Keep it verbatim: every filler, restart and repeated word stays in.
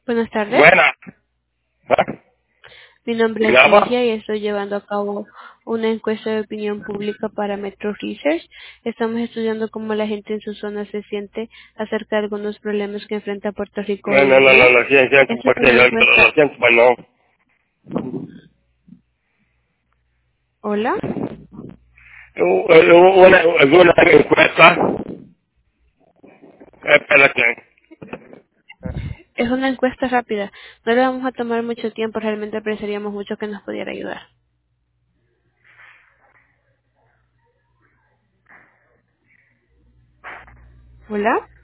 Buenas tardes. Buena. ¿Ah? Mi nombre es Llama. Ligia y estoy llevando a cabo una encuesta de opinión pública para Metro Research. Estamos estudiando cómo la gente en su zona se siente acerca de algunos problemas que enfrenta Puerto Rico No, hoy no, en no, no, día. lo siento, Esta es porque una lo, lo encuesta. siento, pues no. Hola. U- u- Una, una encuesta. Espérate. Es una encuesta rápida. No le vamos a tomar mucho tiempo. Realmente apreciaríamos mucho que nos pudiera ayudar. Hola.